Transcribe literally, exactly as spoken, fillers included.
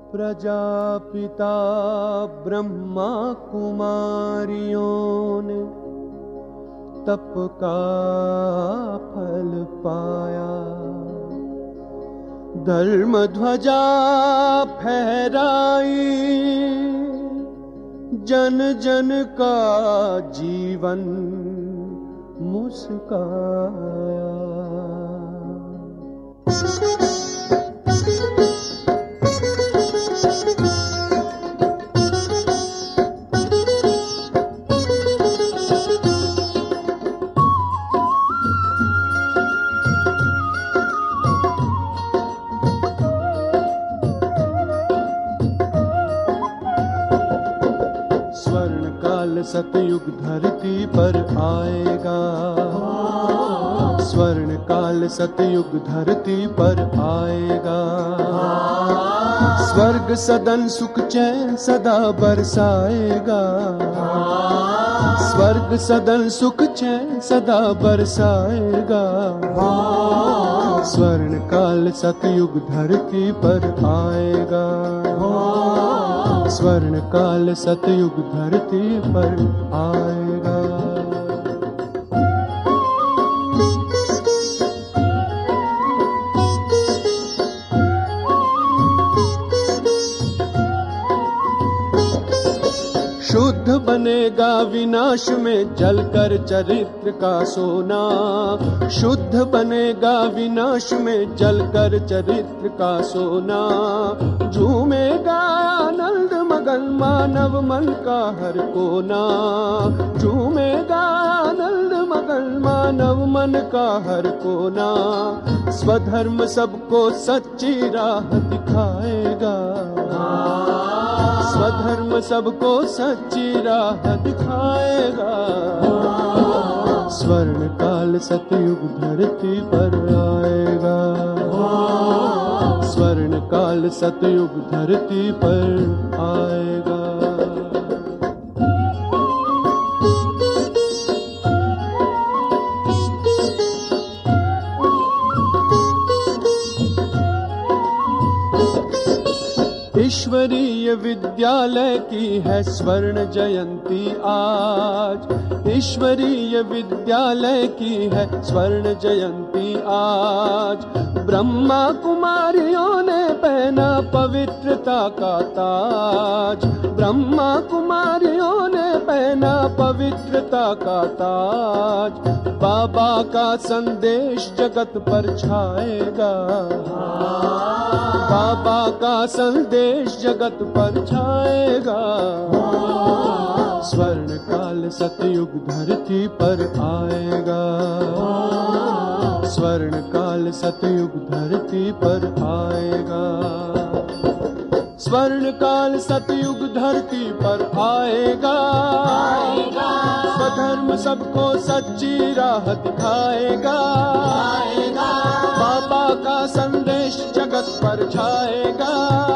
प्रजापिता ब्रह्मा कुमारियों ने तप का फल पाया, धर्म ध्वजा फहराई, जन जन का जीवन मुस्काया। सतयुग धरती पर आएगा, स्वर्ण काल सतयुग धरती पर आएगा, स्वर्ग सदन सुख चैन सदा बरसाएगा, स्वर्ग सदन सुख चैन सदा बरसाएगा, स्वर्ण काल सतयुग धरती पर आएगा, स्वर्ण काल सतयुग धरती पर आएगा। शुद्ध बनेगा विनाश में जलकर चरित्र का सोना, शुद्ध बनेगा विनाश में जलकर चरित्र का सोना, झूमेगा आनंद मगन मानव मन का हर कोना, झूमेगा आनंद मगन मानव मन का हर कोना, स्वधर्म सबको सच्ची राह दिखाएगा, स्वधर्म सबको सच्ची राह दिखाएगा, स्वर्ण काल सतयुग धरती पर आएगा, स्वर्ण काल सतयुग धरती पर आएगा। ईश्वरीय विद्यालय की है स्वर्ण जयंती आज, ईश्वरीय विद्यालय की है स्वर्ण जयंती आज, ब्रह्मा कुमारियों ने पहना पवित्रता का ताज, ब्रह्मा कुमारियों ने पहना पवित्रता का ताज, बाबा का संदेश जगत पर छाएगा, बाबा का संदेश जगत पर छाएगा, स्वर्ण काल सतयुग धरती पर आएगा, स्वर्ण काल सतयुग धरती पर आएगा, स्वर्ण काल सतयुग धरती पर आएगा, स्वधर्म सबको सच्ची राह दिखाएगा, बाबा का संदेश जगत पर छाएगा,